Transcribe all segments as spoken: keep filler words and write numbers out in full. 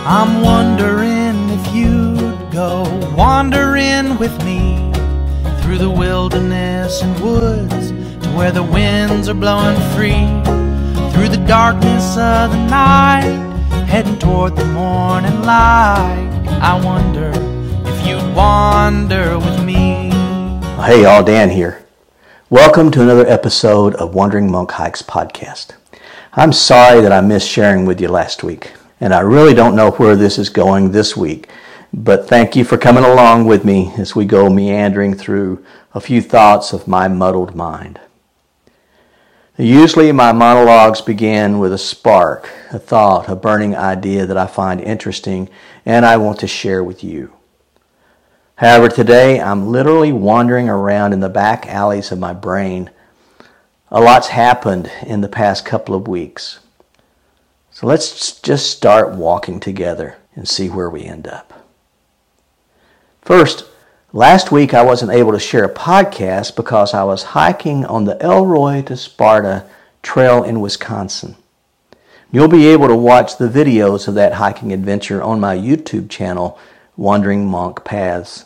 I'm wondering if you'd go wandering with me through the wilderness and woods to where the winds are blowing free, through the darkness of the night, heading toward the morning light. I wonder if you'd wander with me. Hey y'all, Dan here. Welcome to another episode of Wandering Monk Hikes podcast. I'm sorry that I missed sharing with you last week, and I really don't know where this is going this week, but thank you for coming along with me as we go meandering through a few thoughts of my muddled mind. Usually my monologues begin with a spark, a thought, a burning idea that I find interesting and I want to share with you. However, today I'm literally wandering around in the back alleys of my brain. A lot's happened in the past couple of weeks. So let's just start walking together and see where we end up. First, last week I wasn't able to share a podcast because I was hiking on the Elroy to Sparta trail in Wisconsin. You'll be able to watch the videos of that hiking adventure on my YouTube channel, Wandering Monk Paths.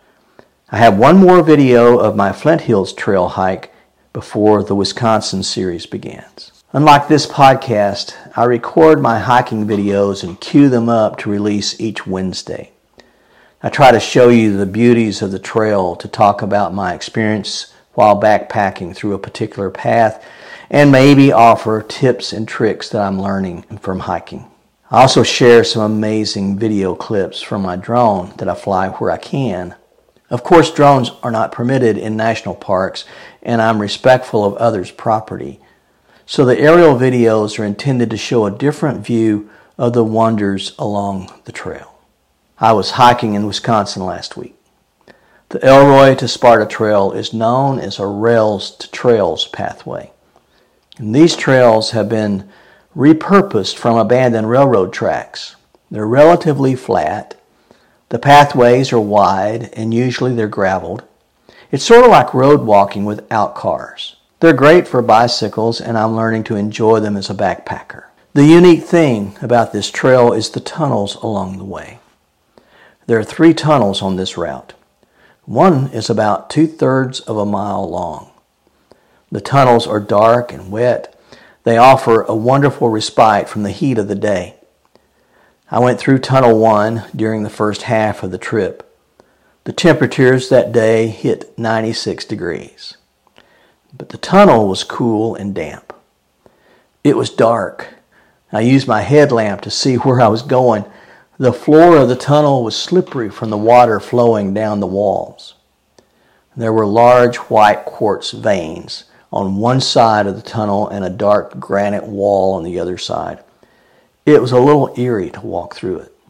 I have one more video of my Flint Hills Trail hike before the Wisconsin series begins. Unlike this podcast, I record my hiking videos and queue them up to release each Wednesday. I try to show you the beauties of the trail, to talk about my experience while backpacking through a particular path, and maybe offer tips and tricks that I'm learning from hiking. I also share some amazing video clips from my drone that I fly where I can. Of course, drones are not permitted in national parks, and I'm respectful of others' property. So the aerial videos are intended to show a different view of the wonders along the trail. I was hiking in Wisconsin last week. The Elroy to Sparta Trail is known as a Rails to Trails pathway. And these trails have been repurposed from abandoned railroad tracks. They're relatively flat. The pathways are wide, and usually they're graveled. It's sort of like road walking without cars. They're great for bicycles, and I'm learning to enjoy them as a backpacker. The unique thing about this trail is the tunnels along the way. There are three tunnels on this route. One is about two-thirds of a mile long. The tunnels are dark and wet. They offer a wonderful respite from the heat of the day. I went through Tunnel one during the first half of the trip. The temperatures that day hit ninety-six degrees. But the tunnel was cool and damp. It was dark. I used my headlamp to see where I was going. The floor of the tunnel was slippery from the water flowing down the walls. There were large white quartz veins on one side of the tunnel and a dark granite wall on the other side. It was a little eerie to walk through it.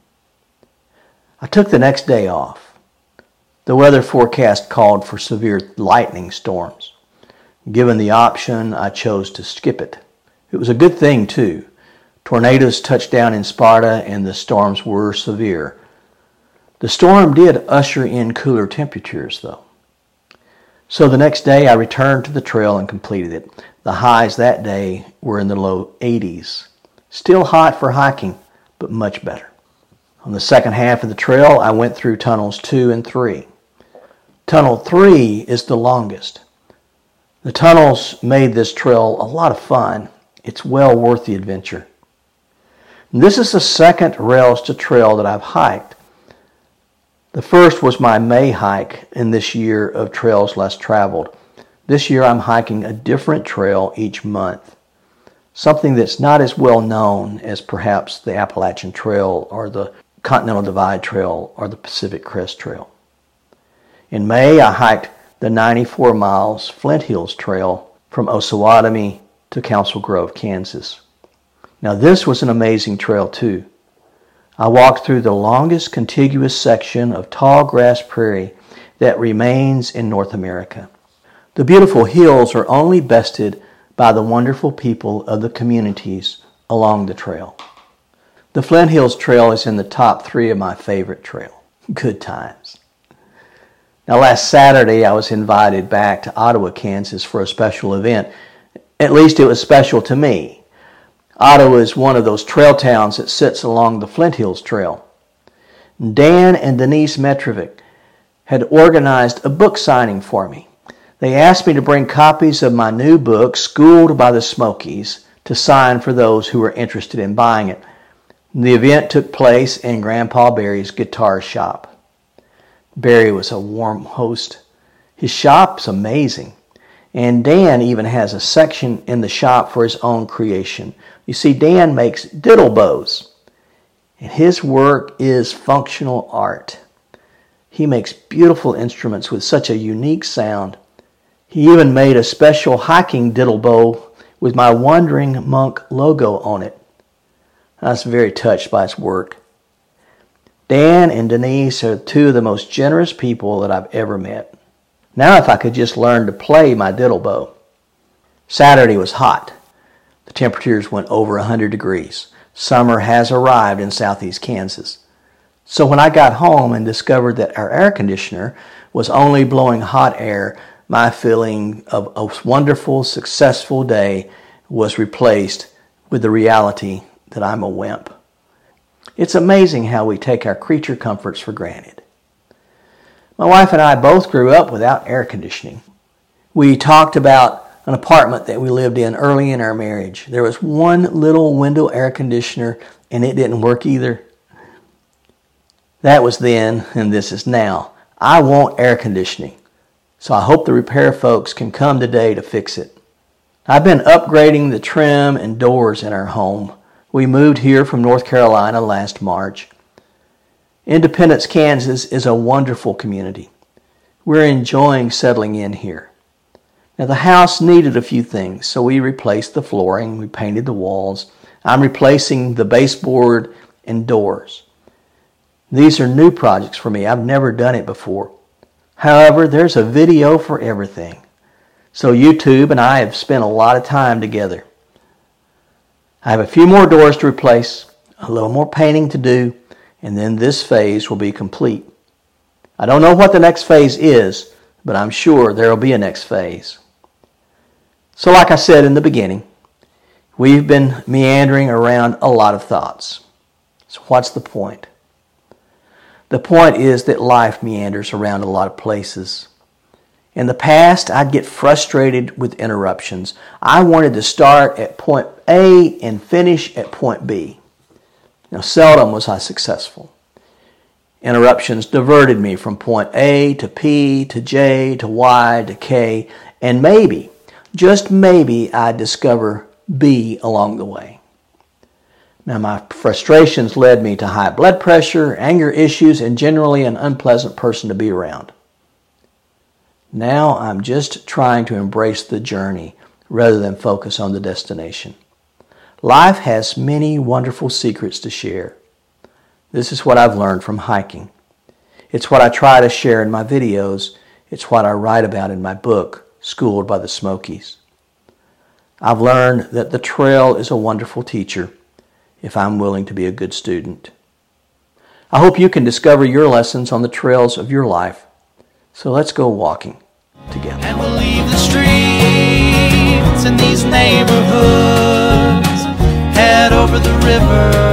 I took the next day off. The weather forecast called for severe lightning storms. Given the option, I chose to skip it. It was a good thing, too. Tornadoes touched down in Sparta and the storms were severe. The storm did usher in cooler temperatures, though. So the next day I returned to the trail and completed it. The highs that day were in the low eighties. Still hot for hiking, but much better. On the second half of the trail, I went through tunnels two and three. Tunnel three is the longest. The tunnels made this trail a lot of fun. It's well worth the adventure. This is the second Rails to Trail that I've hiked. The first was my May hike in this year of Trails Less Traveled. This year I'm hiking a different trail each month. Something that's not as well known as perhaps the Appalachian Trail or the Continental Divide Trail or the Pacific Crest Trail. In May, I hiked the ninety-four miles Flint Hills Trail from Osawatomie to Council Grove, Kansas. Now this was an amazing trail too. I walked through the longest contiguous section of tall grass prairie that remains in North America. The beautiful hills are only bested by the wonderful people of the communities along the trail. The Flint Hills Trail is in the top three of my favorite trail. Good times. Now last Saturday I was invited back to Ottawa, Kansas for a special event. At least it was special to me. Ottawa is one of those trail towns that sits along the Flint Hills Trail. Dan and Denise Metrovic had organized a book signing for me. They asked me to bring copies of my new book, Schooled by the Smokies, to sign for those who were interested in buying it. The event took place in Grandpa Barry's guitar shop. Barry was a warm host. His shop's amazing. And Dan even has a section in the shop for his own creation. You see, Dan makes diddle bows. And his work is functional art. He makes beautiful instruments with such a unique sound. He even made a special hiking diddle bow with my Wandering Monk logo on it. I was very touched by his work. Dan and Denise are two of the most generous people that I've ever met. Now if I could just learn to play my diddle bow. Saturday was hot. The temperatures went over one hundred degrees. Summer has arrived in southeast Kansas. So when I got home and discovered that our air conditioner was only blowing hot air, my feeling of a wonderful, successful day was replaced with the reality that I'm a wimp. It's amazing how we take our creature comforts for granted. My wife and I both grew up without air conditioning. We talked about an apartment that we lived in early in our marriage. There was one little window air conditioner and it didn't work either. That was then and this is now. I want air conditioning. So I hope the repair folks can come today to fix it. I've been upgrading the trim and doors in our home. We moved here from North Carolina last March. Independence, Kansas is a wonderful community. We're enjoying settling in here. Now the house needed a few things, so we replaced the flooring, we painted the walls. I'm replacing the baseboard and doors. These are new projects for me. I've never done it before. However, there's a video for everything. So YouTube and I have spent a lot of time together. I have a few more doors to replace, a little more painting to do, and then this phase will be complete. I don't know what the next phase is, but I'm sure there will be a next phase. So like I said in the beginning, we've been meandering around a lot of thoughts. So what's the point? The point is that life meanders around a lot of places. In the past, I'd get frustrated with interruptions. I wanted to start at point A and finish at point B. Now, seldom was I successful. Interruptions diverted me from point A to P to J to Y to K, and maybe, just maybe, I'd discover B along the way. Now, my frustrations led me to high blood pressure, anger issues, and generally an unpleasant person to be around. Now I'm just trying to embrace the journey rather than focus on the destination. Life has many wonderful secrets to share. This is what I've learned from hiking. It's what I try to share in my videos. It's what I write about in my book, Schooled by the Smokies. I've learned that the trail is a wonderful teacher if I'm willing to be a good student. I hope you can discover your lessons on the trails of your life. So let's go walking together. And we'll leave the streets in these neighborhoods, head over the river.